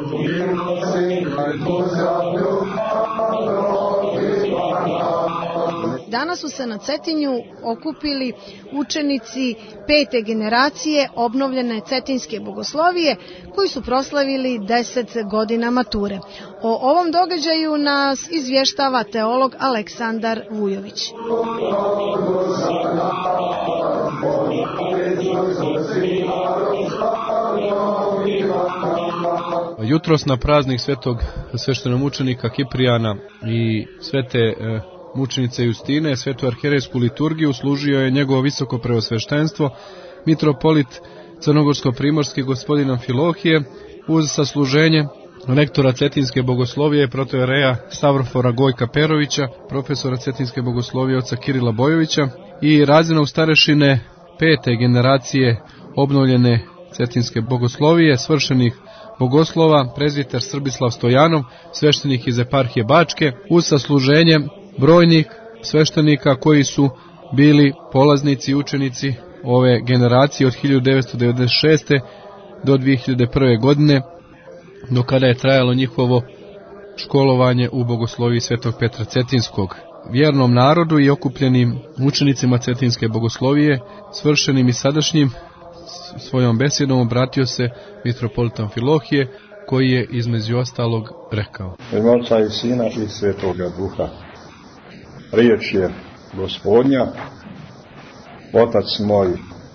Danas su se na Cetinju okupili učenici 5. generacije obnovljene Cetinske bogoslovije koji su proslavili 10 godina mature. O ovom događaju nas izvještava teolog Aleksandar Vujović. Jutros na praznik svetog sveštenomučenika Kiprijana i svete mučenice Justine, svetu arhijerejsku liturgiju služio je njegovo visoko preosveštenstvo mitropolit crnogorsko-primorski gospodin Amfilohije uz sasluženje lektora Cetinske bogoslovije protojereja Stavrofora Gojka Perovića, profesora Cetinske bogoslovije oca Kirila Bojovića i razrednog starešine 5. generacije obnovljene Cetinske bogoslovije, svršenih bogoslova, prezbiter Srbislav Stojanov, sveštenik iz eparhije Bačke, uz sasluženje brojnih sveštenika koji su bili polaznici i učenici ove generacije od 1996. do 2001. godine, do kada je trajalo njihovo školovanje u bogosloviji svetog Petra Cetinskog. Vjernom narodu i okupljenim učenicima Cetinske bogoslovije, svršenim i sadašnjim, svojom besedom obratio se mitropolit Amfilohije, koji je između ostalog rekao: U ime Oca i Sina i Svetoga Duha. Riječ je Gospodnja, Otac moj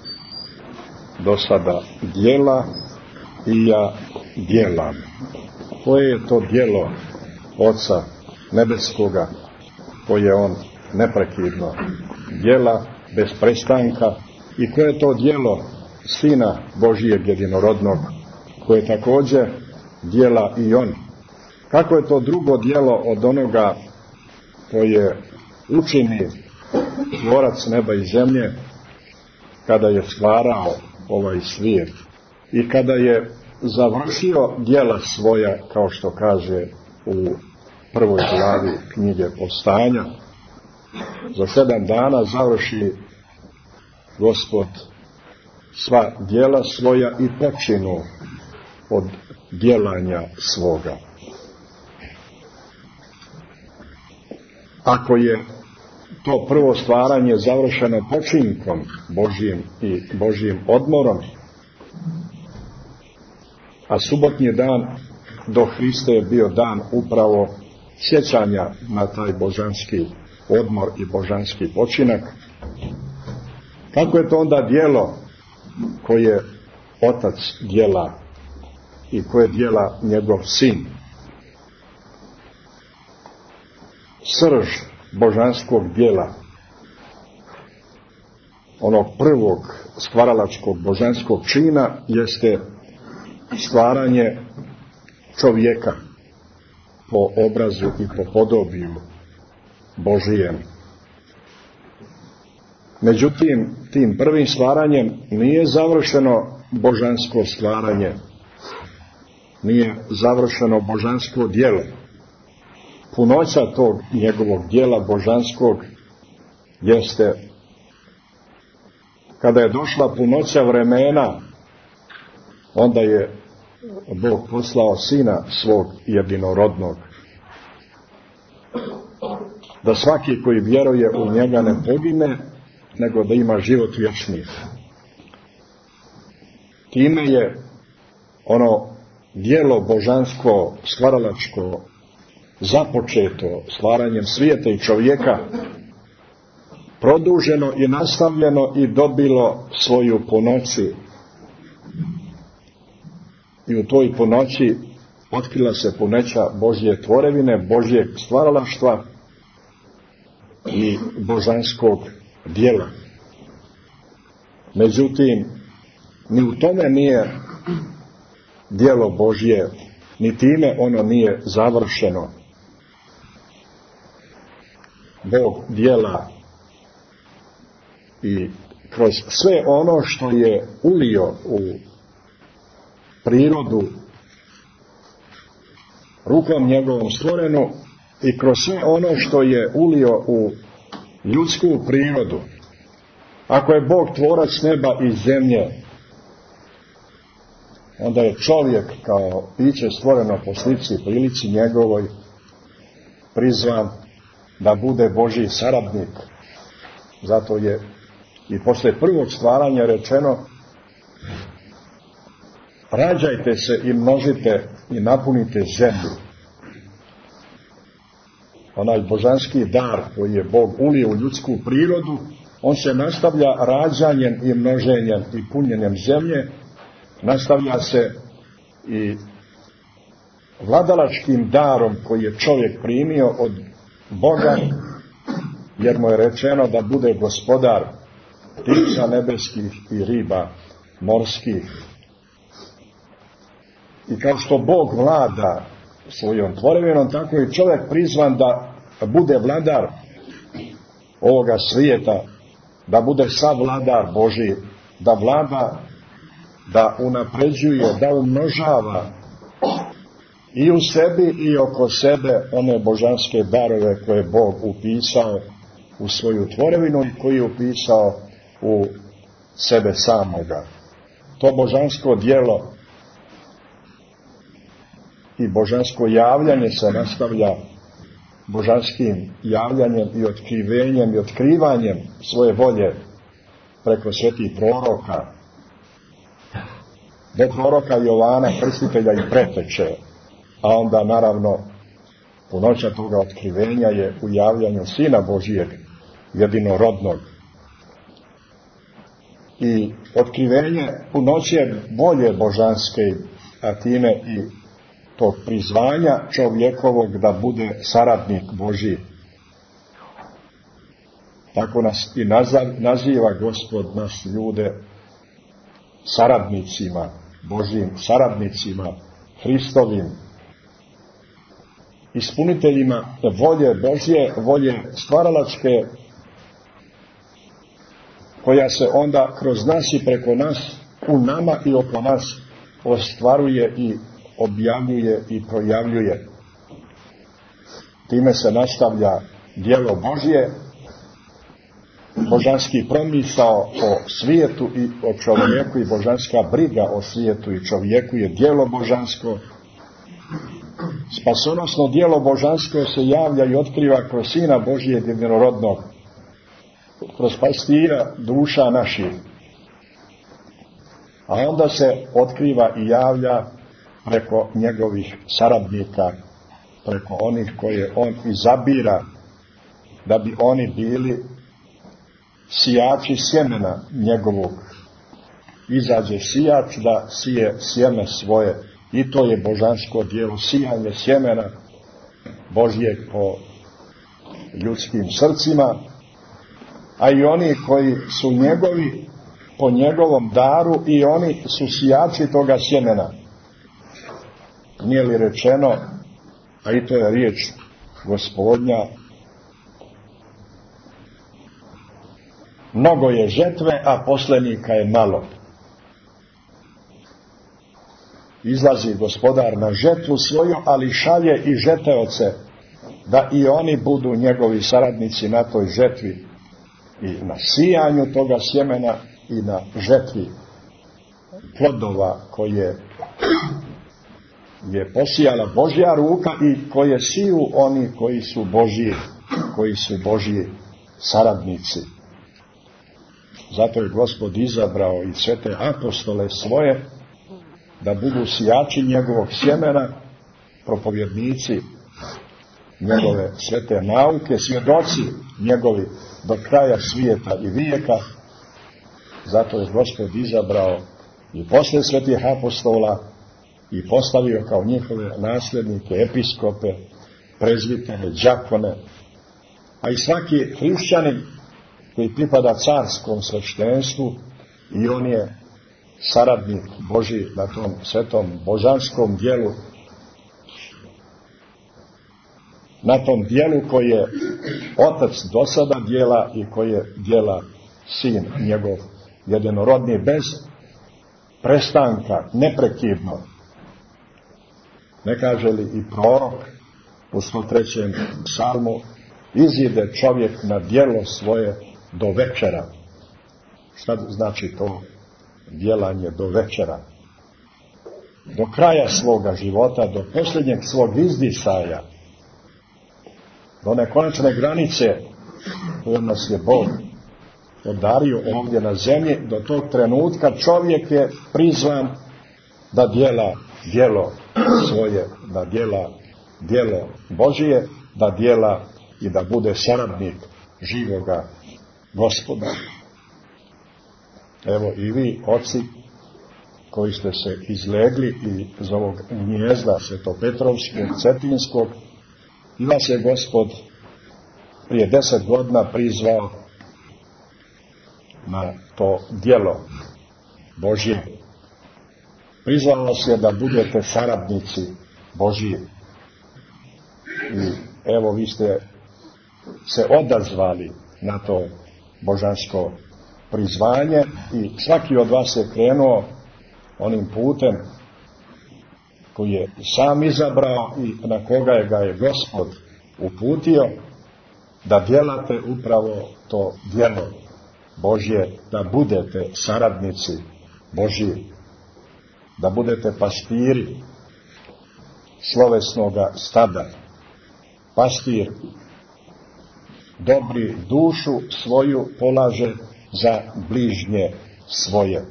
do sada djela i ja djelam. Koje je to djelo Oca Nebeskoga, koje on neprekidno djela bez prestanka, i koje je to djelo Sina Božijeg jedinorodnog, koje također djela i on. Kako je to drugo djelo od onoga koje učini tvorac neba i zemlje kada je stvarao ovaj svijet i kada je završio djela svoja, kao što kaže u prvoj glavi knjige Postanja, za 7 dana završi Gospod sva djela svoja i počinu od djelanja svoga. Ako je to prvo stvaranje završeno počinkom Božijim i Božijim odmorom, a subotnji dan do Hrista je bio dan upravo sjećanja na taj božanski odmor i božanski počinak, kako je to onda djelo koje Otac djela i koje djela njegov Sin? Srž božanskog djela, onog prvog stvaralačkog božanskog čina, jeste stvaranje čovjeka po obrazu i po podobiju Božijem. Međutim, tim prvim stvaranjem nije završeno božansko stvaranje, nije završeno božansko djelo. Punoća tog njegovog djela božanskog jeste kada je došla punoća vremena, onda je Bog poslao Sina svog jedinorodnog, da svaki koji vjeruje u njega ne pogine, nego da ima život vječni. Time je ono djelo božansko, stvaralačko, započeto stvaranjem svijeta i čovjeka, produženo i nastavljeno i dobilo svoju punoći. I u toj punoći otkrila se punoća Božje tvorevine, Božjeg stvaralaštva i božanskog djela. Međutim, ni u tome nije djelo Božje, ni time ono nije završeno. Bog djela i kroz sve ono što je ulio u prirodu rukom njegovom stvorenu i kroz sve ono što je ulio u ljudsku prirodu. Ako je Bog tvorac neba i zemlje, onda je čovjek kao biće stvoreno po slici i prilici njegovoj prizvan da bude Božji saradnik. Zato je i posle prvog stvaranja rečeno: rađajte se i množite i napunite zemlju. Onaj božanski dar koji je Bog ulio u ljudsku prirodu, on se nastavlja rađanjem i množenjem i punjenjem zemlje, nastavlja se i vladalačkim darom koji je čovjek primio od Boga, jer mu je rečeno da bude gospodar ptica nebeskih i riba morskih. I kao što Bog vlada svojom tvorevinom, tako je čovjek prizvan da bude vladar ovoga svijeta, da bude savladar Božji, da vlada, da unapređuje, da umnožava i u sebi i oko sebe one božanske darove koje je Bog upisao u svoju tvorevinu i koji je upisao u sebe samoga. To božansko djelo i božansko javljanje se nastavlja božanskim javljanjem i otkrivenjem i otkrivanjem svoje volje preko svetih proroka, do proroka Jovana Krstitelja i preteče, a onda naravno punoća toga otkrivenja je u javljanju Sina Božijeg jedinorodnog. I otkrivenje punoće volje božanske, a time i tog prizvanja čovjekovog da bude saradnik Božji. Tako nas i naziva Gospod, nas ljude, saradnicima Božjim, saradnicima Hristovim, ispuniteljima volje Božje, volje stvaralačke, koja se onda kroz nas i preko nas, u nama i oko nas ostvaruje i objavljuje i projavljuje. Time se nastavlja djelo Božje, božanski promisao o svijetu i o čovjeku i božanska briga o svijetu i čovjeku je djelo božansko. Spasonosno djelo božansko se javlja i otkriva kroz Sina Božijeg jedinorodnog, kroz pastira duša naših. A onda se otkriva i javlja preko njegovih saradnika, preko onih koje on izabira da bi oni bili sijači sjemena njegovog. Izađe sijač da sije sjeme svoje, i to je božansko djelo, sijanje sjemena Božjeg po ljudskim srcima, a i oni koji su njegovi po njegovom daru, i oni su sijači toga sjemena. Nije li rečeno, a i to je riječ Gospodnja: mnogo je žetve, a poslenika je malo. Izlazi Gospodar na žetvu svoju, ali šalje i žeteoce, da i oni budu njegovi saradnici na toj žetvi i na sijanju toga sjemena i na žetvi plodova koje je posijala Božja ruka i koje siju oni koji su Božji saradnici. Zato je Gospod izabrao i svete apostole svoje da budu sijači njegovog sjemena, propovjednici njegove svete nauke, svjedoci njegovi do kraja svijeta i vijeka. Zato je Gospod izabrao i poslije svetih apostola i postavio kao njihove nasljednike episkope, prezbitene, đakone, a i svaki hrišćanin koji pripada carskom sveštenstvu, i on je saradnik Božji na tom svetom božanskom djelu, na tom djelu koje Otac do sada djela i koje djela Sin njegov jedinorodni, bez prestanka, neprekidno. Ne kaže li i prorok u 103. psalmu: izide čovjek na djelo svoje do večera. Šta znači to djelanje do večera? do kraja svoga života, do posljednjeg svog izdisaja, do one konačne granice koju nas je Bog podario ovdje na zemlji, do tog trenutka čovjek je prizvan da djela djelo svoje, da djela djelo Božije, da djela i da bude saradnik živoga Gospoda. Evo i vi, oci, koji ste se izlegli iz ovog gnijezda Svetopetrovskog, Cetinskog, i vas je Gospod prije 10 godina prizvao na to djelo Božje. Prizvao vas je da budete saradnici Božji. I evo vi ste se odazvali na to božansko prizvanje i svaki od vas je krenuo onim putem koji je sam izabrao i na koga ga je Gospod uputio, da djelate upravo to djelo Božje, da budete saradnici Božji, da budete pastiri slovesnoga stada. Pastir dobri dušu svoju polaže za bližnje svoje.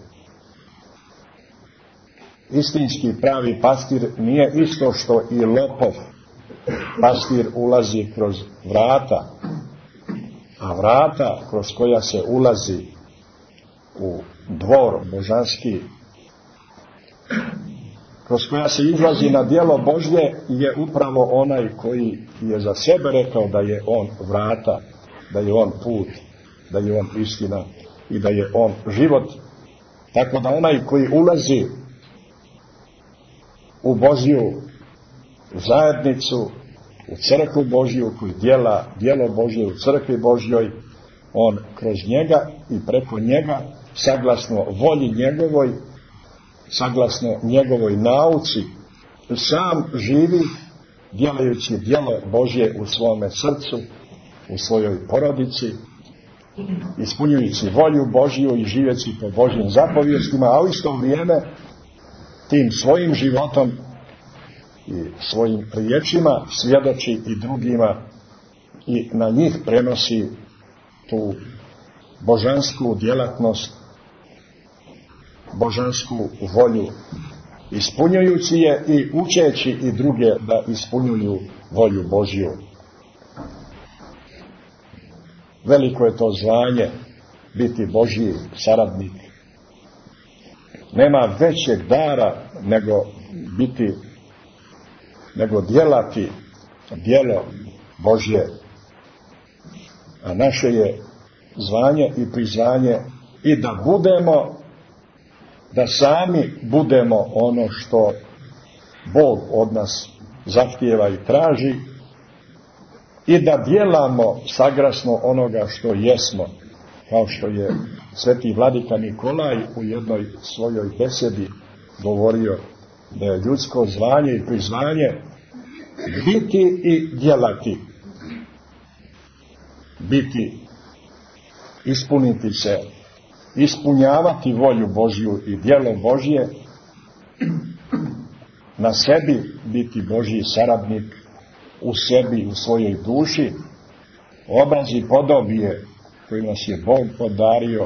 Istinski pravi pastir nije isto što i lopov. Pastir ulazi kroz vrata, a vrata kroz koja se ulazi u dvor božanski, kroz koja se izlazi na djelo Božje, je upravo onaj koji je za sebe rekao da je on vrata, da je on put, da je on istina i da je on život. Tako da onaj koji ulazi u Božju zajednicu, u crkvu Božju, koji djela djelo Božje u crkvi Božjoj, on kroz njega i preko njega, saglasno volji njegovoj, saglasno njegovoj nauci, sam živi djelajući djelo Božje u svome srcu, u svojoj porodici, ispunjujući volju Božju i živeći po Božjim zapovjestima, a u isto vrijeme tim svojim životom i svojim riječima svjedoči i drugima i na njih prenosi tu božansku djelatnost, božansku volju, ispunjujući je i učeći i druge da ispunjuju volju Božju. Veliko je to zvanje biti Božji saradnik. Nema većeg dara nego djelati djelo Božje. A naše je zvanje i prizvanje i da sami budemo ono što Bog od nas zahtijeva i traži i da djelamo sagrasno onoga što jesmo, kao što je sveti vladika Nikolaj u jednoj svojoj besedi govorio da je ljudsko zvanje i prizvanje biti i djelati. Biti, ispuniti se, ispunjavati volju Božju i djelo Božje, na sebi biti Božji saradnik, u sebi, u svojoj duši, obraz i podobije koji nas je Bog podario,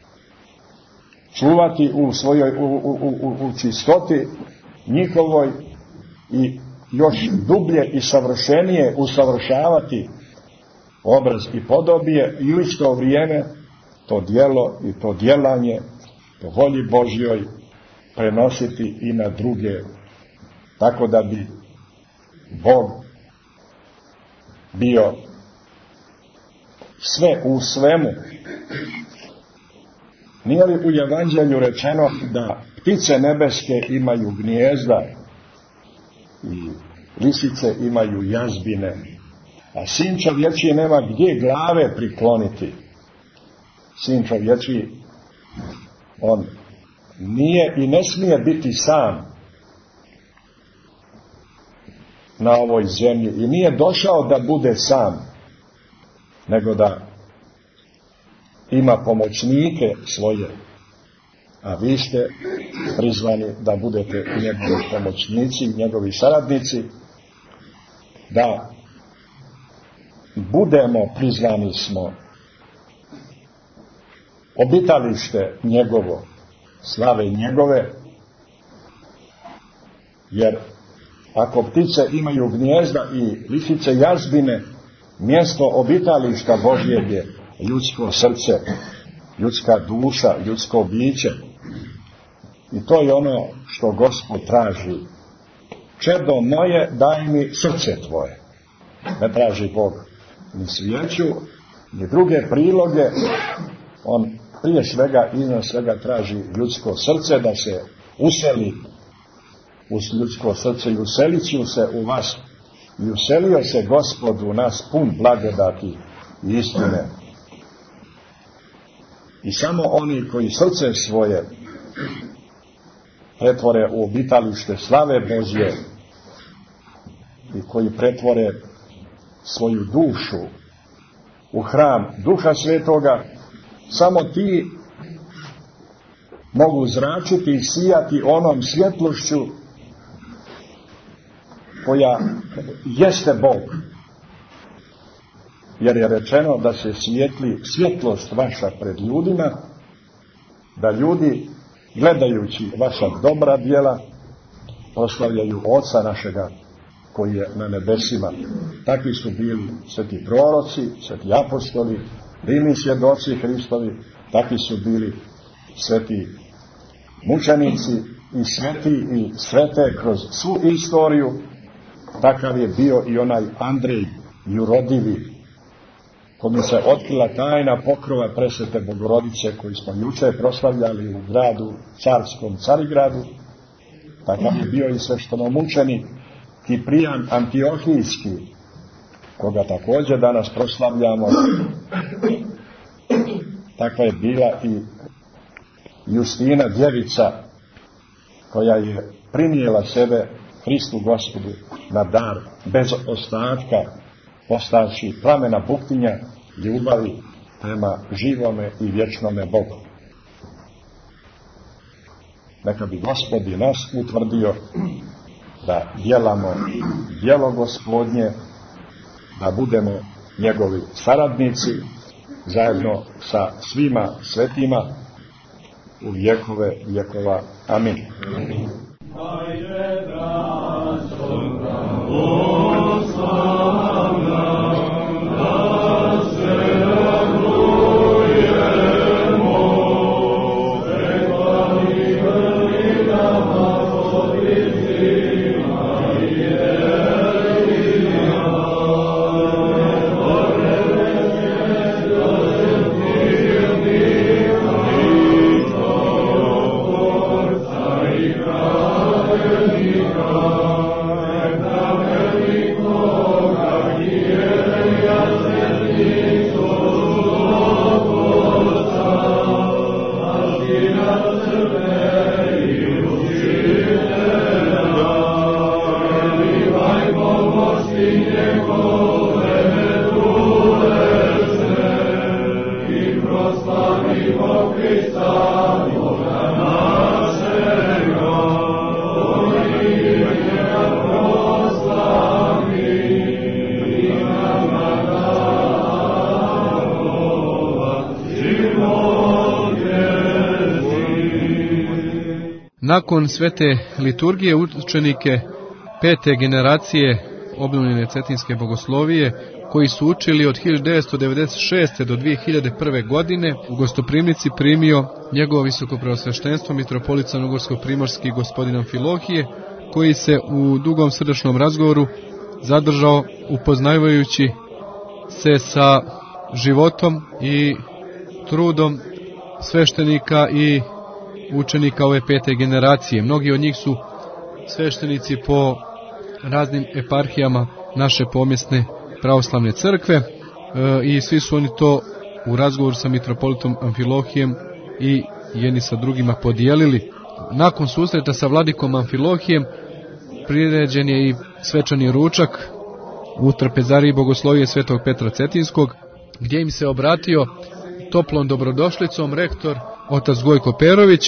čuvati u svojoj u čistoti njihovoj i još dublje i savršenije usavršavati obraz i podobije i u isto vrijeme to djelo i to djelanje po volji Božjoj prenositi i na druge, tako da bi Bog bio sve u svemu. Nije li u Evanđelju rečeno da ptice nebeske imaju gnijezda i lisice imaju jazbine, a sin čovječiji nema gdje glave prikloniti? Sin čovječiji, on nije i ne smije biti sam na ovoj zemlji i nije došao da bude sam, nego da ima pomoćnike svoje, a vi ste prizvani da budete njegovi pomoćnici, njegovi saradnici, da budemo prizvani smo obitalište njegovo, slave njegove, jer ako ptice imaju gnijezda i lisice jazbine, mjesto obitališta Božjeg je ljudsko srce, ljudska duša, ljudsko biće. I to je ono što Gospod traži. Čedo moje, daj mi srce tvoje. Ne traži Bog ni svijeću, ni druge priloge. On prije svega, iznad svega traži ljudsko srce, da se useli uz ljudsko srce i uselit ću se u vas. I uselio se Gospod u nas pun blagodati i istine. I samo oni koji srce svoje pretvore u obitalište slave Božje i koji pretvore svoju dušu u hram Duha Svetoga, samo ti mogu zračiti i sijati onom svjetlošću koja jeste Bog. Jer je rečeno da se svijetli svjetlost vaša pred ljudima, da ljudi gledajući vaša dobra djela proslavljaju Oca našega koji je na nebesima. Takvi su bili sveti proroci, sveti apostoli, bili svjedoci Hristovi, takvi su bili sveti mučenici i sveti i svete kroz svu istoriju. Takav je bio i onaj Andrej Jurodivi, kome se otkrila tajna pokrova presvete Bogorodice koju smo jučer proslavljali u gradu, carskom Carigradu. Takav je bio i sveštenomučenik Kiprijan Antiohijski, koga također danas proslavljamo. Takva je bila i Justina djevica, koja je prinijela sebe Hristu Gospodu na dar bez ostatka, postavši plamena buktinja ljubavi prema živome i vječnome Bogu. Neka bi Gospod i nas utvrdio da djelamo djelo Gospodnje, da budemo njegovi saradnici zajedno sa svima svetima u vjekove vjekova. Amin. Nakon svete liturgije učenike pete generacije obnovljene Cetinske bogoslovije, koji su učili od 1996. do 2001. godine, u gostoprimnici primio njegovo visokopreosveštenstvo mitropolit crnogorsko-primorski gospodin Amfilohije, koji se u dugom srdačnom razgovoru zadržao upoznavajući se sa životom i trudom sveštenika i učenika ove pete generacije. Mnogi od njih su sveštenici po raznim eparhijama naše pomjesne pravoslavne crkve i svi su oni to u razgovoru sa mitropolitom Amfilohijem i jedni sa drugima podijelili. Nakon susreta sa vladikom Amfilohijem priređen je i svečani ručak u trpezariji bogoslovije svetog Petra Cetinskog, gdje im se obratio toplom dobrodošlicom rektor otac Gojko Perović,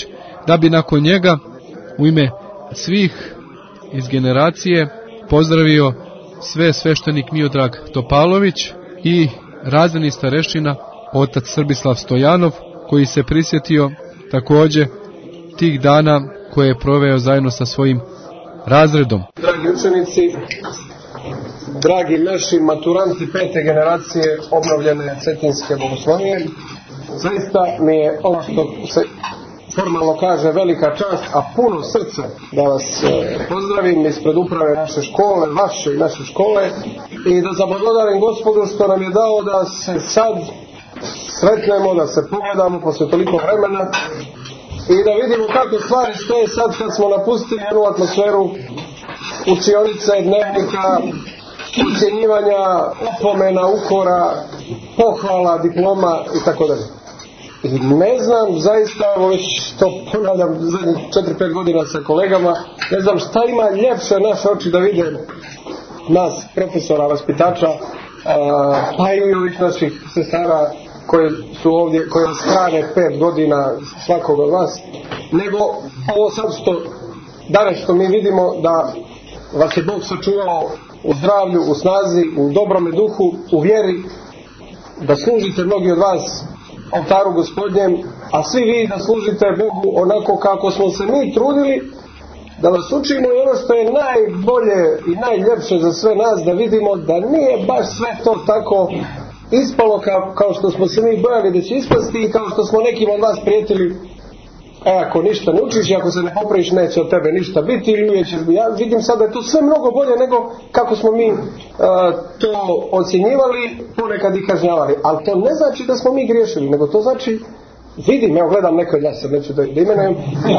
da bi nakon njega u ime svih iz generacije pozdravio sveštenik Miodrag Topalović i razredni starešina otac Srbislav Stojanov, koji se prisjetio također tih dana koje je proveo zajedno sa svojim razredom. Dragi učenici, dragi naši maturanti 5. generacije obnovljene Cetinske bogoslovije, zaista mi je ovo što se formalno kaže velika čast, a puno srce da vas pozdravim ispred uprave naše škole, vaše i naše škole, i da zablagodarim Gospodu što nam je dao da se sad sretnemo, da se pogledamo posle toliko vremena i da vidimo kako stvari stoje sad kad smo napustili jednu atmosferu učionice, dnevnika, ucjenjivanja, opomena, ukora, pohvala, diploma i tako dalje. I ne znam, zaista, već to ponavljam zadnjih 4-5 godina sa kolegama, ne znam šta ima ljepše naše oči da vide nas, profesora, vaspitača, pa i ovih naših sestara koje su ovdje, koje vas hrane 5 godina svakog od vas, nego ovo sad danas što mi vidimo da vas je Bog sačuvao u zdravlju, u snazi, u dobrome duhu, u vjeri, da služite mnogi od vas oltaru Gospodnjem, a svi vi da služite Bogu onako kako smo se mi trudili da vas učimo, i ono što je najbolje i najljepše za sve nas, da vidimo da nije baš sve to tako ispalo kao što smo se mi bojali da će ispasti i kao što smo nekim od vas prijetili, ako ništa ne učiš i ako se ne popraviš neće od tebe ništa biti, ili uvijek ćeš. Ja vidim sad da je to sve mnogo bolje nego kako smo mi to ocjenjivali, ponekad i kažnjavali, ali to ne znači da smo mi griješili, nego to znači, vidim, evo gledam neko od vas, neću da imenujem,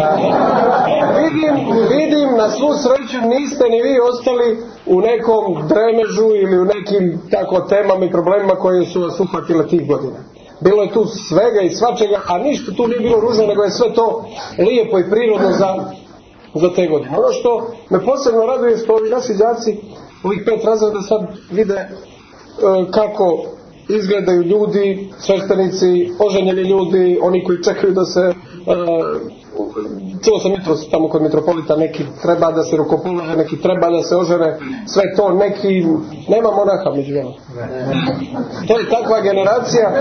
vidim na svu sreću niste ni vi ostali u nekom dremežu ili u nekim tako temama i problemima koje su vas uhvatile tih godina. Bilo je tu svega i svačega, a ništa tu nije bilo ružno, nego je sve to lijepo i prirodno za te godine. Ono što me posebno raduje je što ovi naši đaci, ovih 5 razreda sad vide kako izgledaju ljudi, sveštenici, oženjeni ljudi, oni koji čekaju da se čuo sam jutros tamo kod mitropolita, neki treba da se rukopolože, neki treba da se ožene, sve to, neki nema monaha među njima. To je takva generacija,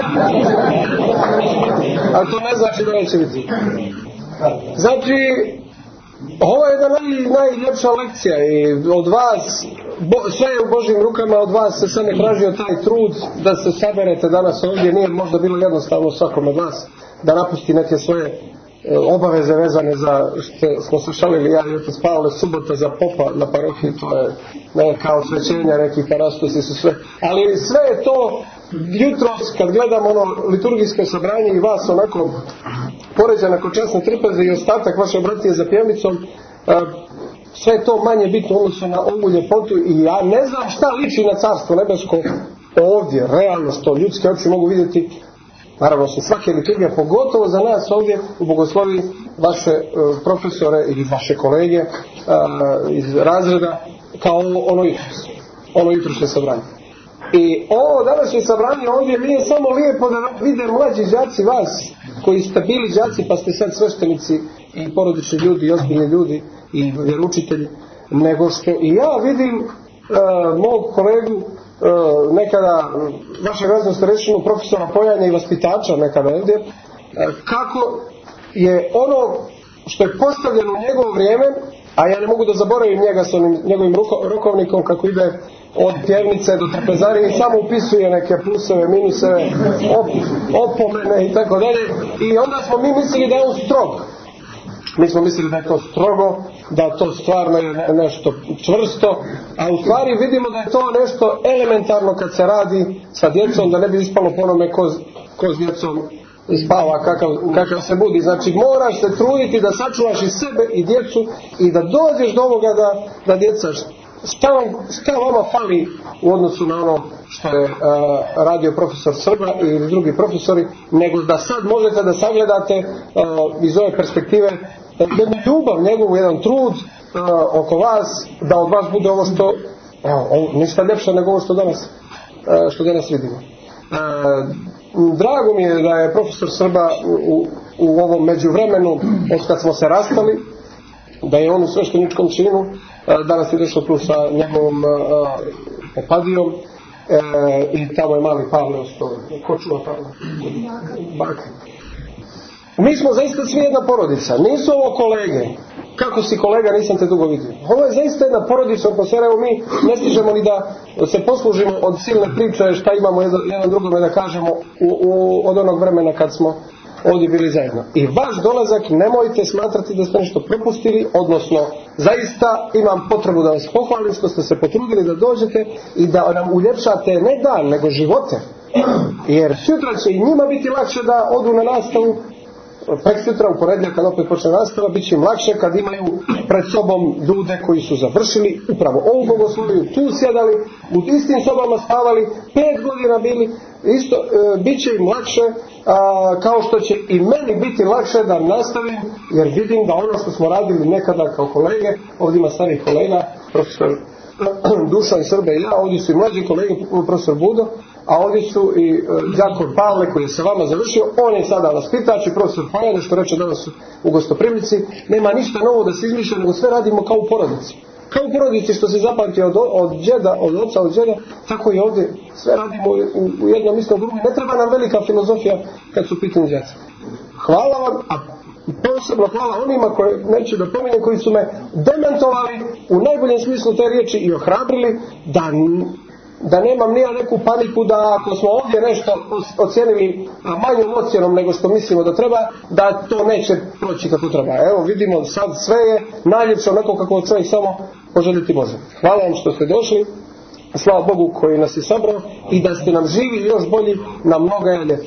ali to ne znači da neće biti. Znači, ovo je jedna najljepša lekcija i od vas, sve je u Božjim rukama, od vas se sad ne tražio taj trud da se saberete danas ovdje, nije možda bilo jednostavno svakom od vas da napusti neke svoje obaveze vezane za što smo se šalili ja i otac Pavle, subota za popa na parohiji, to je ne kao svećenja nekih parastosi su sve, ali sve je to jutros kad gledam ono liturgijsko sabranje i vas onako poređa nakon časne trpeze i ostatak vaše bratije za pjevnicom, sve je to manje bitno u odnosu na ovu ljepotu i ja ne znam šta liči na carstvo nebesko ovdje, realno što ljudske oči mogu vidjeti. Naravno su svake liturgije, pogotovo za nas ovdje u bogosloviji, vaše profesore ili vaše kolege iz razreda, kao ono jutrošnje sabranje. I ovo današnje sabranje ovdje nije samo lijepo da vide mlađi đaci vas, koji ste bili đaci pa ste sad sveštenici i porodični ljudi i ozbiljni ljudi i vjeručitelji, nego što i ja vidim mog kolegu nekada vašeg raznog starešinu profesora pojanja i vaspitača nekada ovdje, kako je ono što je postavljeno u njegovo vrijeme, a ja ne mogu da zaboravim njega s onim njegovim rokovnikom kako ide od pjevnice do trpezarije i samo upisuje neke pluseve, minuseve, opomene i tako dalje, i onda smo mi mislili da je on strog. Mi smo mislili da je to strogo, da to stvarno je nešto čvrsto, a u stvari vidimo da je to nešto elementarno kad se radi sa djecom, da ne bi ispalo po onome ko s djecom spava, kakav se budi. Znači moraš se truditi da sačuvaš i sebe i djecu i da dođeš do ovoga da djeca, šta vama fali u odnosu na ono što je radio profesor Srba i drugi profesori, nego da sad možete da sagledate iz ove perspektive jednu ljubav njegovu, jedan trud oko vas, da od vas bude ovo što ništa ljepše nego ovo što danas vidimo. Drago mi je da je profesor Srba u ovom međuvremenu od kad smo se rastali, da je on u svešteničkom činu, danas je došao tu sa njegovom popadijom, i tamo je mali Pavle ostao. Ko čuva Pavle? Baka. Mi smo zaista svi jedna porodica, nisu ovo kolege. Kako si kolega, nisam te dugo vidio. Ovo je zaista jedna porodična atmosfera, evo mi ne stižemo ni da se poslužimo od silne priče šta imamo jedan drugome da kažemo od onog vremena kad smo ovdje bili zajedno. I vaš dolazak nemojte smatrati da ste nešto propustili, odnosno zaista imam potrebu da vas pohvalim što ste se potrudili da dođete i da nam uljepšate ne dan, nego živote. Jer sutra će i njima biti lakše da odu na nastavu, preksutra u ponedjeljak kad opet počne nastava, bit će im lakše kad imaju pred sobom ljude koji su završili upravo ovu bogosloviju, tu sjedali, u istim sobama spavali, 5 godina bili, isto, bit će im lakše, kao što će i meni biti lakše da nastavim, jer vidim da ono što smo radili nekada kao kolege, ovdje ima starih kolega, profesor Dušan Srbe i ja, ovdje su i mlađi kolege, profesor Budo, a ovdje su i đako Pavle koji je sa vama završio, on je sada vaspitač i profesor Fajane, što reče danas u gostoprimnici. Nema ništa novo da se izmišlja, nego sve radimo kao u porodici. Kao u porodici što se zapamti od džeda, od oca, od džeda, tako i ovdje sve radimo u jednom istom grupu. Ne treba nam velika filozofija kad su pitanje djeca. Hvala vam, a posebno hvala onima koje, neću da pominjem, koji su me dementovali u najboljem smislu te riječi i ohrabrili da nemam nija neku paniku da ako smo ovdje nešto ocijenili manjom ocjenom nego što mislimo da treba, da to neće proći kako treba. Evo vidimo sad sve je najljepše onako kako čovjek samo poželjeti može. Hvala vam što ste došli, slava Bogu koji nas je sabrao i da ste nam živi još bolji na mnoga ljeta.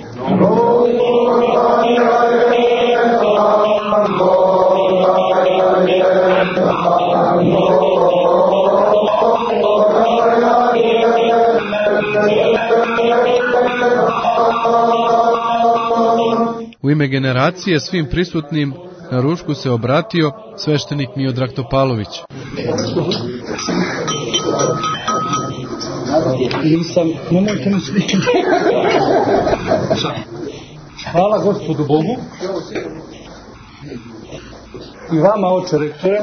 U ime generacije svim prisutnim na ručku se obratio sveštenik Miodrag Topalović. Nemojte mi sličiti. Hvala Gospodu Bogu i vama, oče rektore.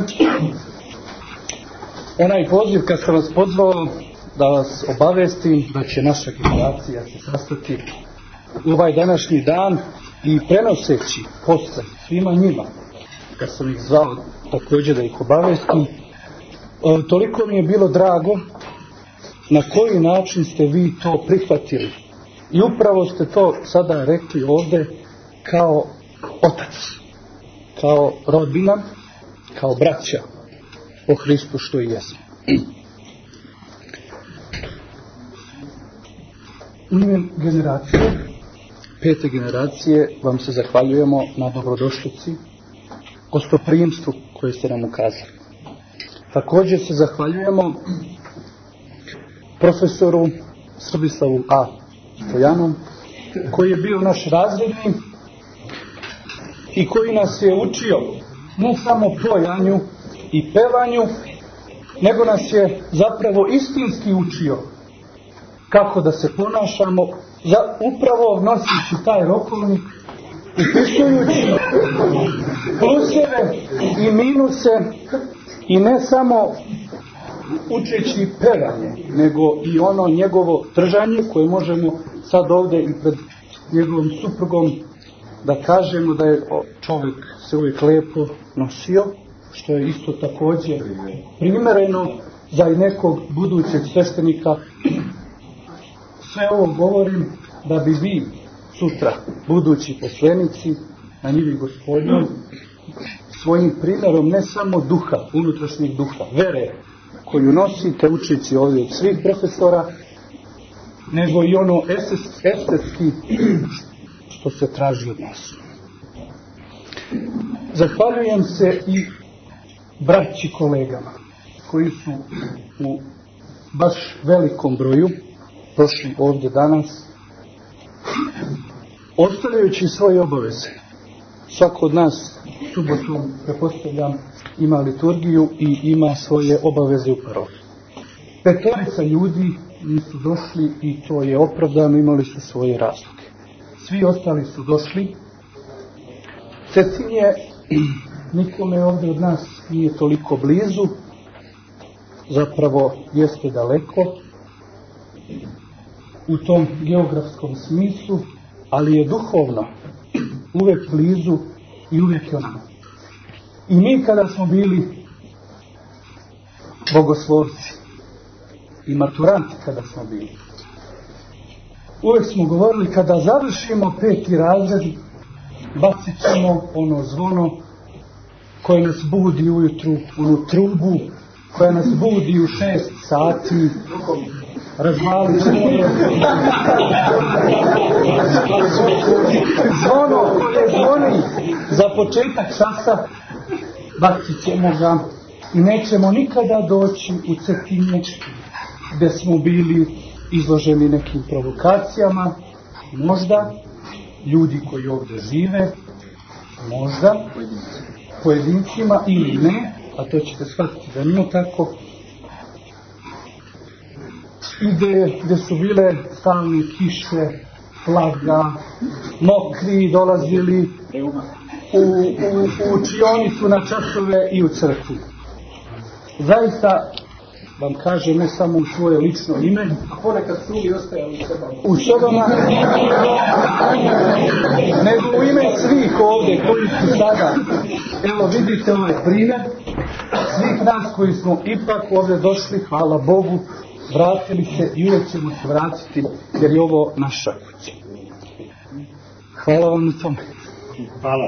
Onaj poziv kad sam vas pozvao da vas obavestim da će naša generacija se sastati u ovaj današnji dan i prenoseći posle svima njima, kad sam ih zvao također da ih obavestim, toliko mi je bilo drago na koji način ste vi to prihvatili. I upravo ste to sada rekli ovdje kao otac, kao rodbina, kao braća po Hristu što i jesmo. U ime generacije, 5. generacije, vam se zahvaljujemo na dobrodošlici, gostoprimstvu koje ste nam ukazali. Također se zahvaljujemo profesoru Srbislavu A. Stojanom, koji je bio naš razredni i koji nas je učio ne samo pojanju i pevanju, nego nas je zapravo istinski učio kako da se ponašamo, upravo nosići taj rokovnik, upisujući pluseve i minuse i ne samo učeći pevanje, nego i ono njegovo držanje koje možemo sad ovdje i pred njegovom suprugom da kažemo da je čovjek se uvijek lijepo nosio, što je isto također primjereno za nekog budućeg sveštenika. Sve ovo govorim da bi vi sutra, budući poslanici na njivi Gospodnjoj, svojim primjerom ne samo duha, unutrašnjeg duha, vere koju nosite učeći ovdje od svih profesora, nego i ono estetski što se traži od nas. Zahvaljujem se i braći kolegama koji su u baš velikom broju prošli ovdje danas, ostavljajući svoje obaveze. Svako od nas subotom, pretpostavljam, ima liturgiju i ima svoje obaveze u parohiji. 5 ljudi nisu došli i to je opravdano, imali su svoje razloge. Svi ostali su došli Cetinje nikome ovdje od nas nije toliko blizu, zapravo jeste daleko u tom geografskom smislu, ali je duhovno uvijek blizu i uvijek je onamo. I mi kada smo bili bogoslovci i maturanti kada smo bili, uvijek smo govorili kada završimo 5. razred, bacit ćemo ono zvono koje nas budi ujutru, onu trubu koja nas budi u 6 sati, razvalit ćemo zvono koje zvoni za početak časa, bacit ćemo ga i nećemo nikada doći u Cetinje gdje smo bili izloženi nekim provokacijama, možda ljudi koji ovdje žive, možda pojedincima ili ne, a to ćete shvatiti da nije tako, i gdje su bile stalne kiše, flaga, mokri dolazili u učionicu na časove i u crkvu. Zaista vam kažem, ne samo u svoje lično ime, a ponekad su i ostajali u sobama, nego u ime svih ovdje koji su sada, evo vidite ovaj primjer, svih nas koji smo ipak ovdje došli, hvala Bogu, vratili se i uvijek ćemo se vratiti jer je ovo naša kuća. Hvala vam na tome. Hvala.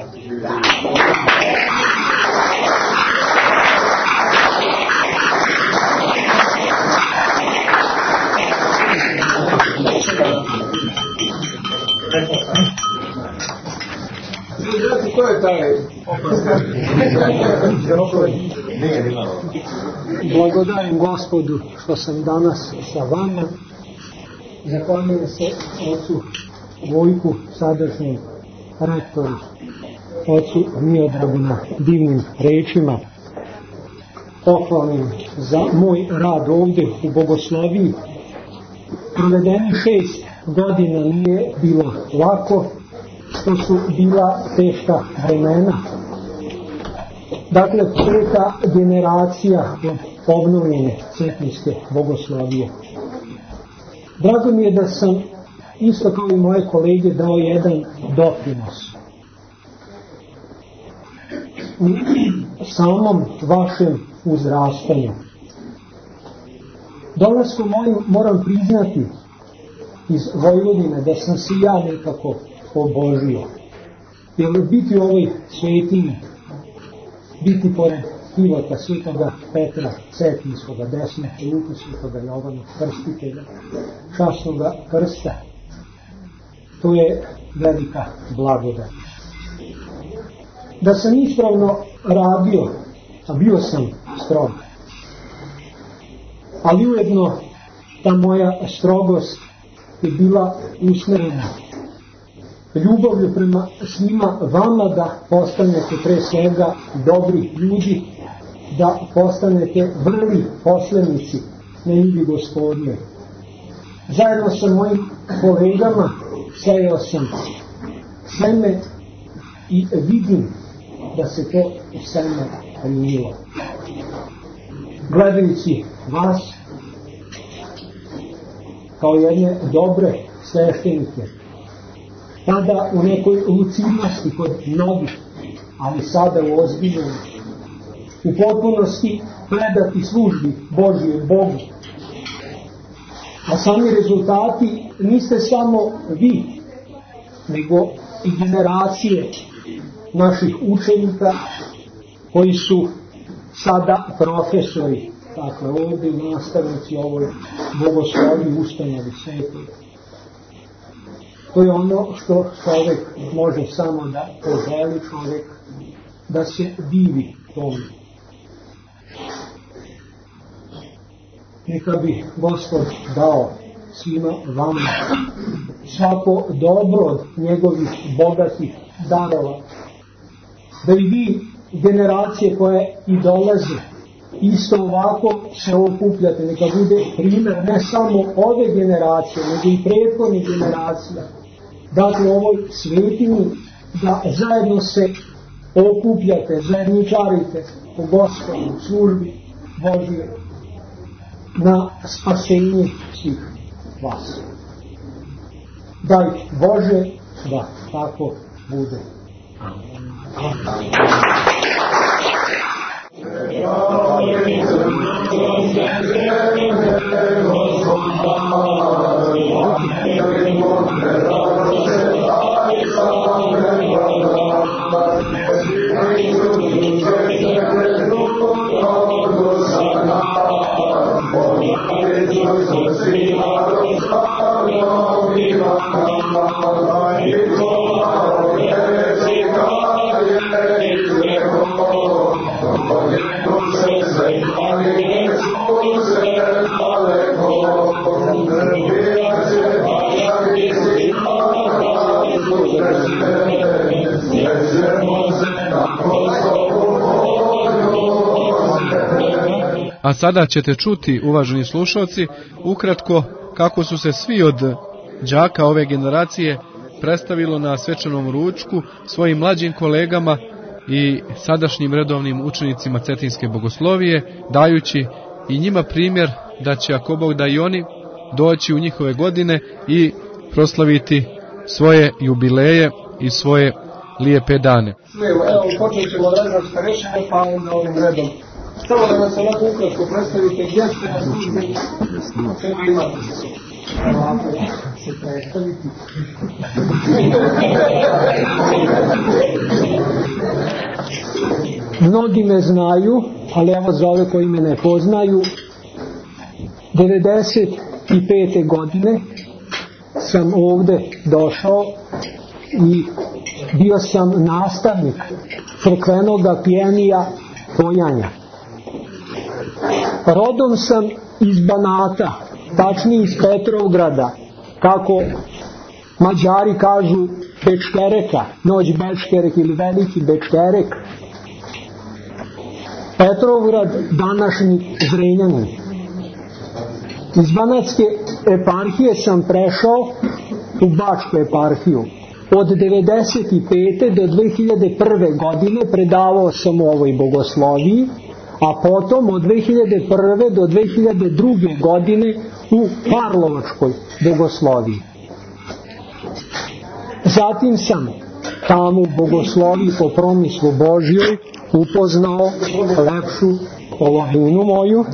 Ko je taj? Blagodarim Gospodu što sam danas sa vama. Zahvaljujem se ocu Vojku, sadašnjem rektoru, ocu Miodragu na divnim rečima. Pohvalim za moj rad ovdje u Bogosloviji. Provedeni 6 godina nije bilo lako, što su bila teška vremena. Dakle, 5. generacija obnovljene cetinjske bogoslovije. Drago mi je da sam, isto kao i moje kolege, dao jedan doprinos u samom vašem uzrastanju. Dolaskom mojim moram priznati iz Vojvodine da sam se ja nekako obožio. Jer biti u ovoj Svetinji, biti pored Ivota, Svetoga Petra Cetinjskoga, Desne Luke, Svetoga Jovana Krstitelja, časnoga krsta, to je velika blagodat. Da sam ispravno radio, a bio sam strog, ali ujedno ta moja strogost je bila usmjerena ljubavlju prema svima vama da postanete pre svega dobri ljudi, da postanete vrli poslenici na ljubi Gospodnjoj. Zajedno sa mojim kolegama sejao sam seme i vidim da se to seme primilo. Gledajući vas kao jedne dobre sveštenike, tada u nekoj lucidnosti kod mnogih, ali sada u ozbiljnom, u potpunosti predati službi Božjoj Bogu. A sami rezultati niste samo vi, nego i generacije naših učenika koji su sada profesori, dakle ovdje nastavnici ovoj bogosloviji ustanovi svetoj. To je ono što čovjek može samo da poželi, čovjek da se divi tomu. Neka bi Gospod dao svima vama svako dobro od njegovih bogatih darova. Da i vi, generacije koje i dolaze, isto ovako se okupljate, neka bude primjer ne samo ove generacije, nego i prethodnih generacija. Dakle, ovoj svetinji, da zajedno se okupljate, zajedničarite po Gospodu u službi Božje na spasenje svih vas. Daj Bože da tako bude. A sada ćete čuti, uvaženi slušalci, ukratko kako su se svi od đaka ove generacije predstavilo na svečanom ručku svojim mlađim kolegama i sadašnjim redovnim učenicima Cetinske bogoslovije, dajući i njima primjer da će, ako Bog da, i oni doći u njihove godine i proslaviti svoje jubileje i svoje lijepe dane. Evo, počet ćemo redom starešine, pa onda ovim redom. Samo da nas onako ukratko predstavite gdje ste na službi, čega imate za sve. Ovako se predstaviti. Mnogi me znaju, ali evo za ove koji me ne poznaju, 95. godine sam ovde došao i bio sam nastavnik crkvenoga pjenija pojanja. Rodom sam iz Banata, tačnije iz Petrovgrada, kako Mađari kažu Bečkereka, noć Bečkerek ili veliki Bečkerek. Petrovgrad, današnji Zrenjanin. Iz Banatske eparhije sam prešao u Bačku eparhiju. Od 1995. do 2001. godine predavao sam u ovoj bogosloviji, a potom od 2001. do 2002. godine u Karlovačkoj bogosloviji. Zatim sam tamo u bogosloviji po promislu Božjoj upoznao lepšu polovinu moju.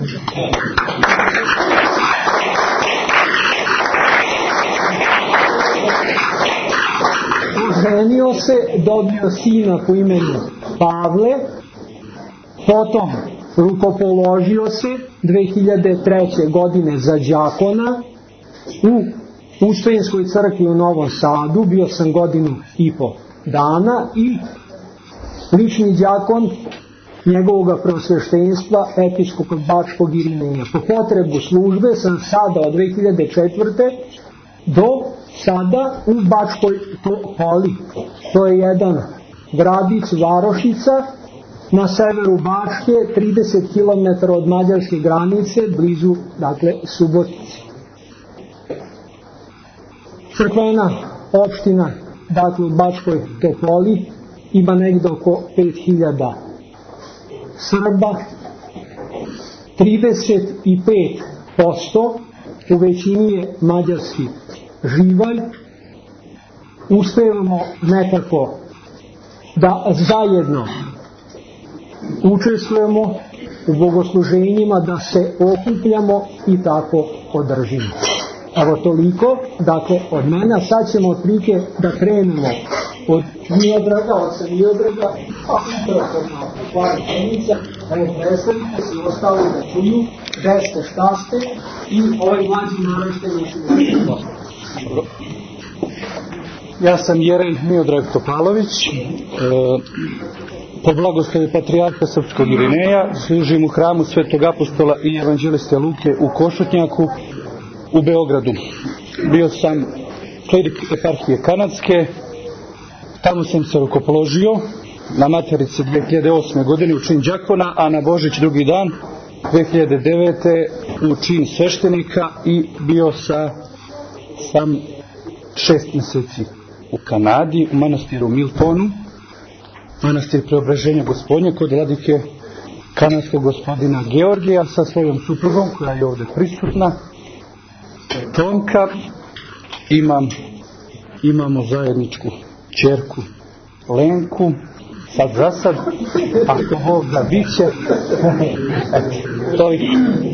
Oženio se, dobio sina po imenu Pavle, potom rukopoložio se 2003. godine za đakona u Ustojinskoj crkvi u Novom Sadu, bio sam 1.5 godina dana i lični đakon njegovog preosveštenstva episkopa Bačkog Irineja. Po potrebu službe sam sada od 2004. do sada u Bačkoj Topoli. To je jedan gradić, varošica na severu Bačke, 30 km od mađarske granice, blizu, dakle, Subotice. Crkvena opština, dakle, u Bačkoj Topoli ima negde oko 5000 Srba, 35% u većini je mađarski živalj. Uspevamo nekako da zajedno učestvujemo u bogosluženjima, da se okupljamo i tako održimo. Evo toliko, dakle, od mene. Sad ćemo otprilike da krenemo od Miodraga, oca Miodraga, pa upravo par rečenica, da je predstavite se ostalo da čuju gde ste, šta ste i ovaj mlađi naraštaj nećemo. Ja sam Jerej Miodrag Topalović, po blagoslovu patrijarha Srpskog Irineja, služim u hramu Svetog apostola i evanđeliste Luke u Košutnjaku u Beogradu. Bio sam klerik eparhije Kanadske, tamo sam se rukopoložio, na Materici 2008. godine u čin đakona, a na Božić drugi dan 2009. u čin sveštenika i bio sam 6 meseci u Kanadi, u manastiru Miltonu. manastir Preobraženja Gospodnje kod vladike kanadskog gospodina Georgija sa svojom suprugom koja je ovdje prisutna, Tonka. Imamo zajedničku ćerku Lenku, sad za sad, ako Bog da bit će. To je.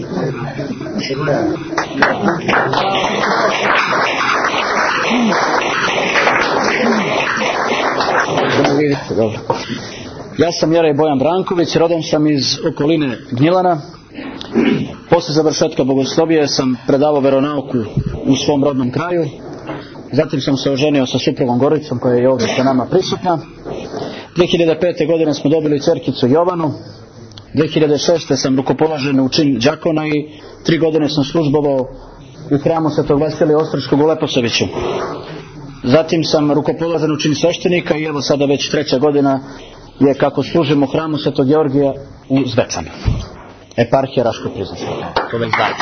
Dobro. Ja sam Jerej Bojan Branković, rodom sam iz okoline Gnjilana. Posle završetka bogoslovije sam predavao veronauku u svom rodnom kraju. Zatim sam se oženio sa suprugom Goricom koja je ovdje sa nama prisutna. 2005. godine smo dobili ćerkicu Jovanu. 2006. sam rukopoložen u čin đakona i 3 godine sam službovao u hramu Svetog Vasilija Ostroškog u Leposaviću. Zatim sam rukopoložen u čin sveštenika i evo sada već 3. godina je kako služimo u hramu Svetog Georgija u Zvečanu. Eparhija Raško-Prizrenska. To već dalje.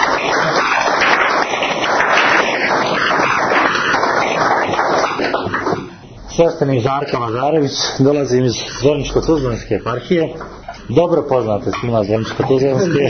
Sveštenik Žarko Mažarević, dolazim iz Zvorničko-Tuzlanske eparhije. Dobro poznate svima Zvorničko-Tuzlanske.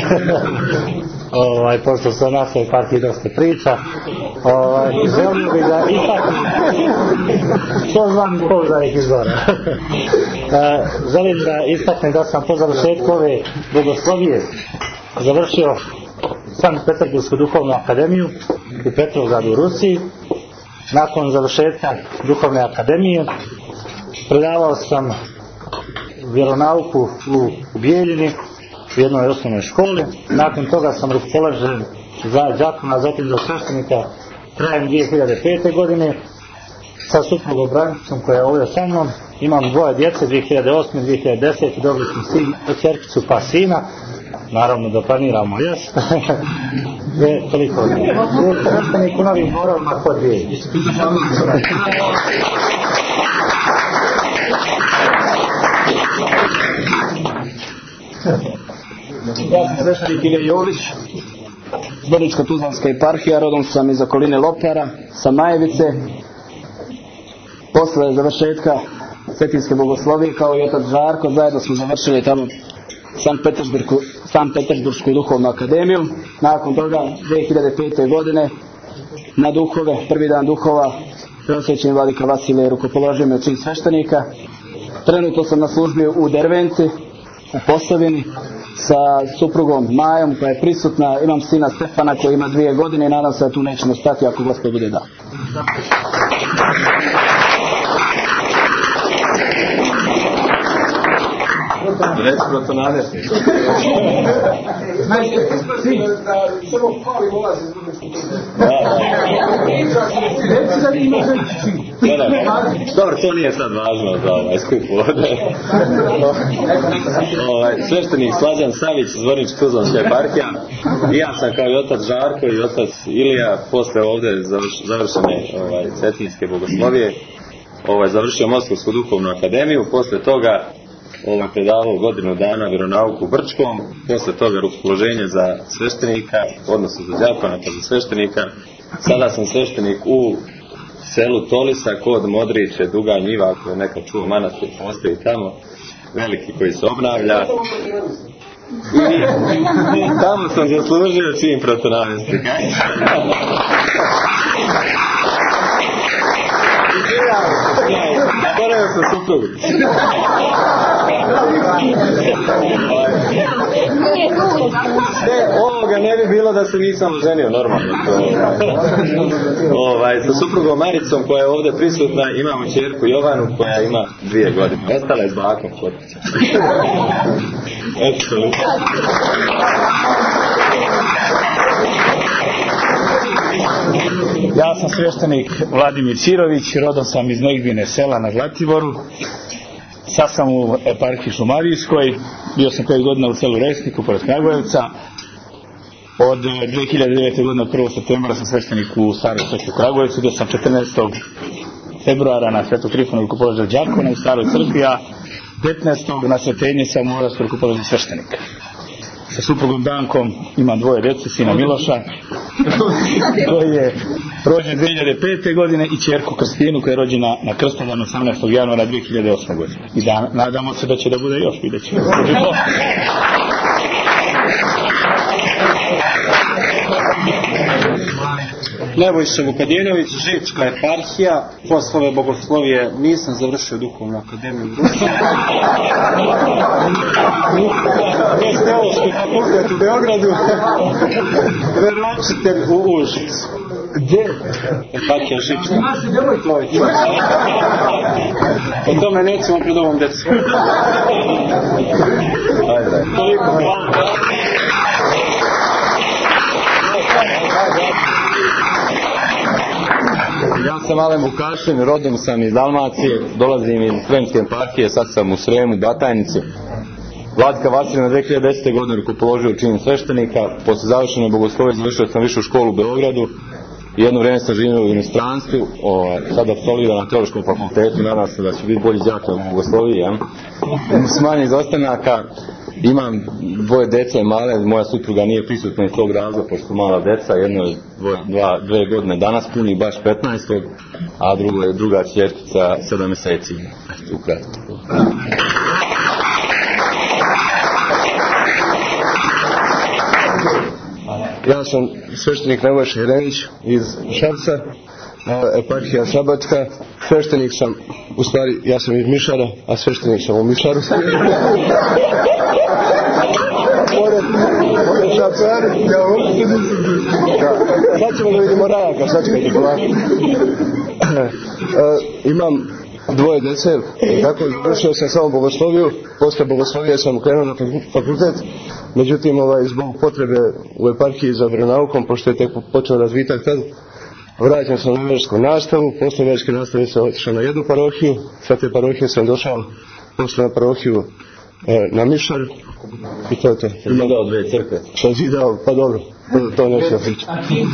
Pošto se o našoj eparhiji dosta priča. Želio bih da istaknem što znam pouzdanih izvora. Želim da istaknem da sam po završetku ove bogoslovije završio Sankt Peterbursku duhovnu akademiju u Petrovgradu u Rusiji. Nakon završetka duhovne akademije predavao sam vjeronauku u Bijeljini u jednoj osnovnoj školi. Nakon toga sam rukopoložen za đakona, zatim za sveštenika krajem 2005. godine sa suprugom Branicom koja je ovdje sa mnom. Imam 2 djece, 2008. i 2010. dobili smo ćerkicu pa sina. Naravno da planiramo još. Toliko od njega. Sveštenik u Novim Borovima kod Bijeljine. Ja sam sveštenik Ilija Jović, Zvorničko-Tuzlanska eparhija, rodom sam iz okoline Lopara, sa Majevice. Posle završetka Cetinske bogoslovije kao i otac Žarko, zajedno smo završili tamo Sankt Petersbursku duhovnu akademiju. Nakon toga 2005. godine na duhove, prvi dan duhova, preosvećeni vladika Vasilije rukopoložio me u čin sveštenika. Trenutno sam na službi u Dervenci, u Posavini, sa suprugom Majom koja je prisutna. Imam sina Stefana koji ima 2 godine i nadam se da tu nećemo stati ako Gospod bude dao. Reci protonavesti. Samo pali volazi iz druge skupine. Dobro, to nije sad važno za ovaj skup ovdje. Sveštenik Slađan Savić, Zvorničko-Tuzlanska eparhija. I ja sam kao i otac Žarko i otac Ilija posle ovdje završene Cetinske bogoslovije završio Moskovsku duhovnu akademiju. Posle toga predavao godinu dana vjeronauku u Brčkom, posle toga rukopoloženje za sveštenika, odnosno za đakona pa za sveštenika. Sada sam sveštenik u selu Tolisa kod Modriće, Duga Njiva, ako je neka čuo, manastir postoji tamo, veliki koji se obnavlja. I tamo sam zaslužio čin protonavesti. Zaboravio sam suprugu. Ovoga ne bi bilo da se nisam ženio normalno. Sa suprugom Maricom koja je ovdje prisutna imamo ćerku Jovanu koja ima 2 godine. Ostala je s bakom kod kuće. Ja sam sveštenik Vladimir Čirović, rodom sam iz Negbine sela na Zlatiboru. Sad sam u eparhiji Šumadijskoj, bio sam 5 godina u selu Resniku pored Kragujevca. Od 2009. godine, od 1. septembra sam sveštenik u Staroj crkvi u Kragujevcu, gdje sam 14. februara na Svetog Trifona rukopoložio đakona u Staroj crkvi, a 15. na Svetenje sam u Orastu rukopoložio sveštenika. sa suprugom Dankom, imam 2 djece, sina Miloša, koji je rođen 2005. godine i ćerku Krstinu koja je rođena na Krstodan 18. januara 2008. godine. I nadamo se da će da bude još, vidjet ćemo. Nebojša Vukadinović, Živčka eparhija, poslove bogoslovije nisam završio duhovnu akademiju u Rusiji. Teološki fakultet u Beogradu, veroučitelj u Užicu. Gdje? Eparhija Živčka. O tome nećemo pred ovom djecom. Toliko. Ja sam Alen Vukašin, rodom sam iz Dalmacije, dolazim iz Sremske eparhije, sad sam u Sremu, Batajnici. Vladika Vasilij na 2010. godine rukopoložio u čin sveštenika, posle završene bogoslovije završio sam višu školu u Beogradu, jedno vrijeme sam živio u inostranstvu, sad apsolviram na Teološkom fakultetu, nadam se da će biti bolji đak na bogosloviji, s manje izostanaka. Imam 2 djece male, moja supruga nije prisutna iz tog razloga, pošto su mala djeca, jedno je 2 godine danas puni, baš 15. a druga ćerkica 7 mjeseci. Ukratko. Ja sam sveštenik Nebojša Jeremić iz Šapca, eparhija Šabačka. Sveštenik sam, u stvari ja sam iz Mišara, a sveštenik sam u Mišaru. Sad ćemo da vidimo Rajaka, sačekajte polako. Imam 2 djece, tako završio sam samo bogosloviju, posle bogoslovije sam krenuo na fakultet, međutim zbog potrebe u eparhiji za veronaukom, pošto je tek počeo razvitak tad, vraćam sam na vjersku nastavu, posle vjerske nastave sam otišao na jednu parohiju, sa te parohije sam došao posle na parohiju na Mišar i to je to. Sam zidao 2 crkve. Sam zidao, pa dobro, to neću da pričam.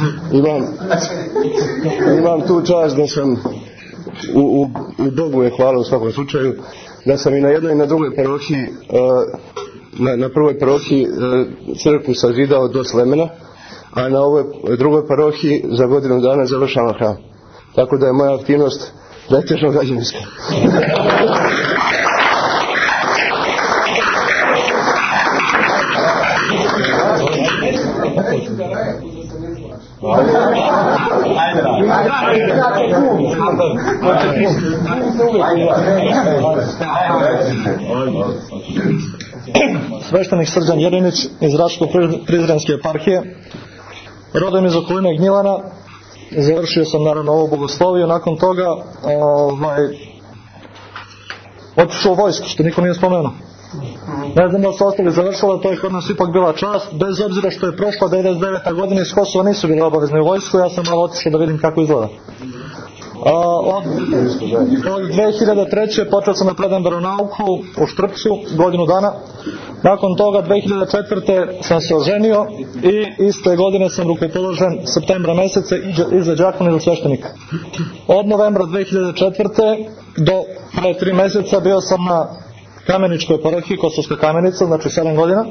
Imam tu čast da sam u Bogu je hvala u svakom slučaju, da sam i na jednoj i na drugoj parohiji, na prvoj parohiji crkvu sazidao do Slemena, a na ovoj drugoj parohiji za godinu dana završavam hram. Tako da je moja aktivnost pretežno građevinska. Sveštenik Srđan Jerinić iz Raško-Prizrenske eparhije, rodom iz okoline Gnjilana, završio sam naravno ovu bogosloviju, nakon toga otišao u vojsku, što niko nije spomenuo. Ne znam da su ostali završili, to je kod nas ipak bila čast, bez obzira što je prošla 99. godina iz Kosova nisu bili obavezni u vojsku, ja sam malo otišao da vidim kako izgleda. Od 2003. počeo sam da predajem veronauku u Štrpcu godinu dana. Nakon toga 2004. sam se oženio i iste godine sam rukopoložen septembra mjeseca i za đakona i za sveštenika. Od novembra 2004. do pre 3 mjeseca bio sam na Kameničkoj parohiji, Kosovska Kamenica, znači 7 godina.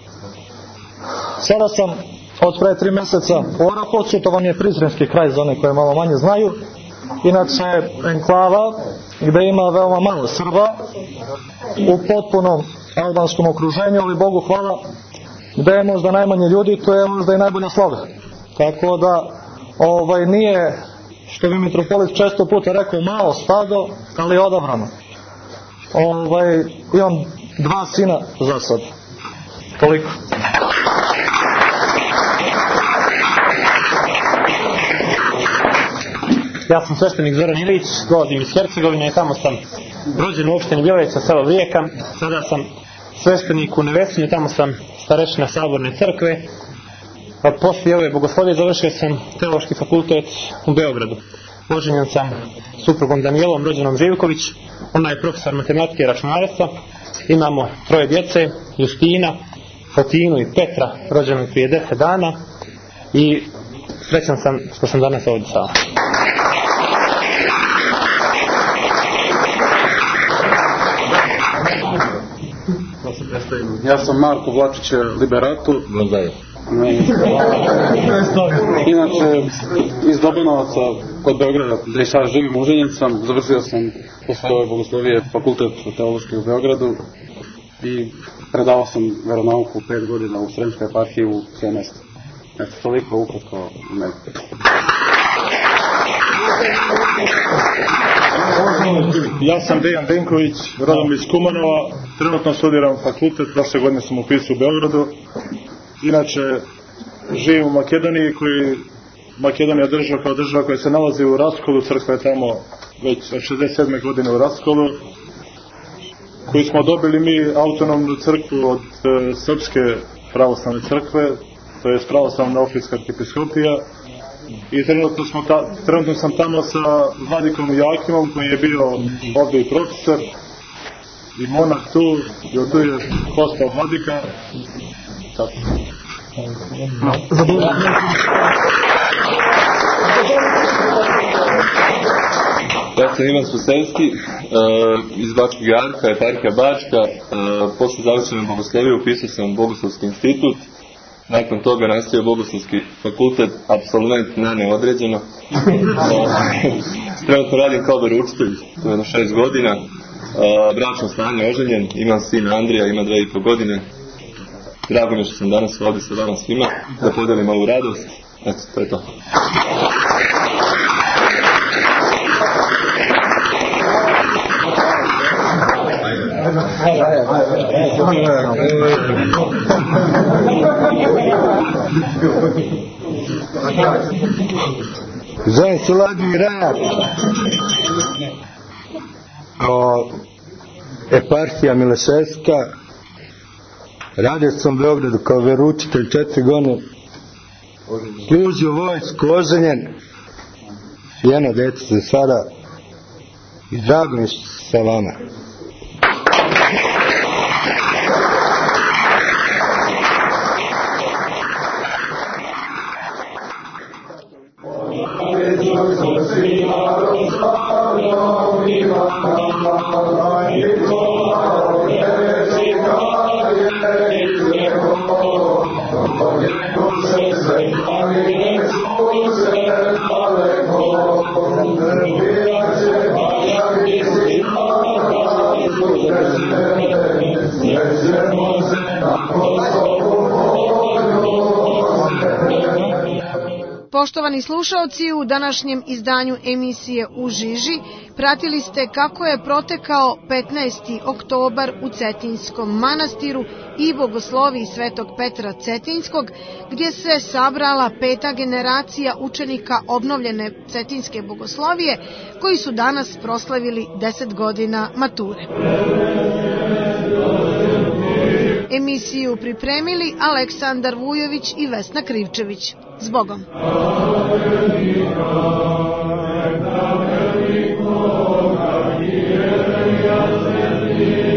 Sada sam od pre 3 mjeseca u Orahovcu, to vam je prizrenski kraj za one koje malo manje znaju. Inače enklava gdje ima veoma malo Srba u potpunom albanskom okruženju, ali Bogu hvala gdje je možda najmanje ljudi, to je možda i najbolja sloga. Tako da nije, što bi mitropolit često puta rekao, malo stado, ali je odabrano. Imam 2 sina za sad. Toliko. Ja sam sveštenik Zoran Ilić, dolazim iz Hercegovine i tamo sam rođen u opštini Bjelovica, selo Rijeka. Sada sam sveštenik u Nevesinju, tamo sam starešina Saborne crkve. A poslije ove bogoslovije završio sam Teološki fakultet u Beogradu. Oženjen sam suprugom Danijelom, rođenom Živković. Ona je profesor matematike i računarstva. Imamo 3 djece, Justina, Fatinu i Petra, rođenu prije 10 dana. I srećan sam što sam danas ovdje sa vama. Ja sam Marko Vlačić, liberator. Inače, iz Dobanovaca kod Beograda, gde i sad živim, uželjen sam. Završio sam posle ove bogoslovije fakultet teološki u Beogradu i predavao sam veronauku 5 godina u Sremskoj eparhiji u sve mjesto. Eto, toliko ukratko u meni. Ja sam Dejan Denković, rodom iz Kumanova, trenutno studiram fakultet, prošle godine sam upisao u Beogradu. Inače, živim u Makedoniji, Makedonija je država kao država koja se nalazi u raskolu, crkva je tamo već od 67. godine u raskolu, koju smo dobili mi autonomnu crkvu od Srpske pravoslavne crkve, to je pravoslavna Ohridska arhipiskopija, i trenutno sam tamo sa vladikom Jakimom koji je bio ovdje i profesor i monah tu, i od tu je postao vladika. Tako. Ja sam Ivan Sposelski, iz Bačkog Jarka, eparhija Bačka. Posle završene bogoslovije upisao sam Bogoslovski institut. Nakon toga nastavio Bogoslovski fakultet, apsolvent na neodređeno. Trenutno radim kao veroučitelj, to je jedno 6 godina. Bračno stanje, oženjen, imam sina Andrija, ima 2,5 godine. Drago mi je što sam danas ovdje sa vama svima, da podelim malu radost. Eto, to je to. Zovem se Vladimir Rajak, eparhija Mileševska. Radio sam u Beogradu kao veroučitelj 4 godine. Služio vojsku, oženjen. Jedno dete za sada. I drago mi što sam sa vama. Poštovani slušaoci, u današnjem izdanju emisije U žiži pratili ste kako je protekao 15. oktobar u Cetinskom manastiru i bogosloviji Svetog Petra Cetinskog, gdje se sabrala 5. generacija učenika obnovljene Cetinske bogoslovije, koji su danas proslavili 10 godina mature. Emisiju pripremili Aleksandar Vujović i Vesna Krivčević. Zbogom. Hvala.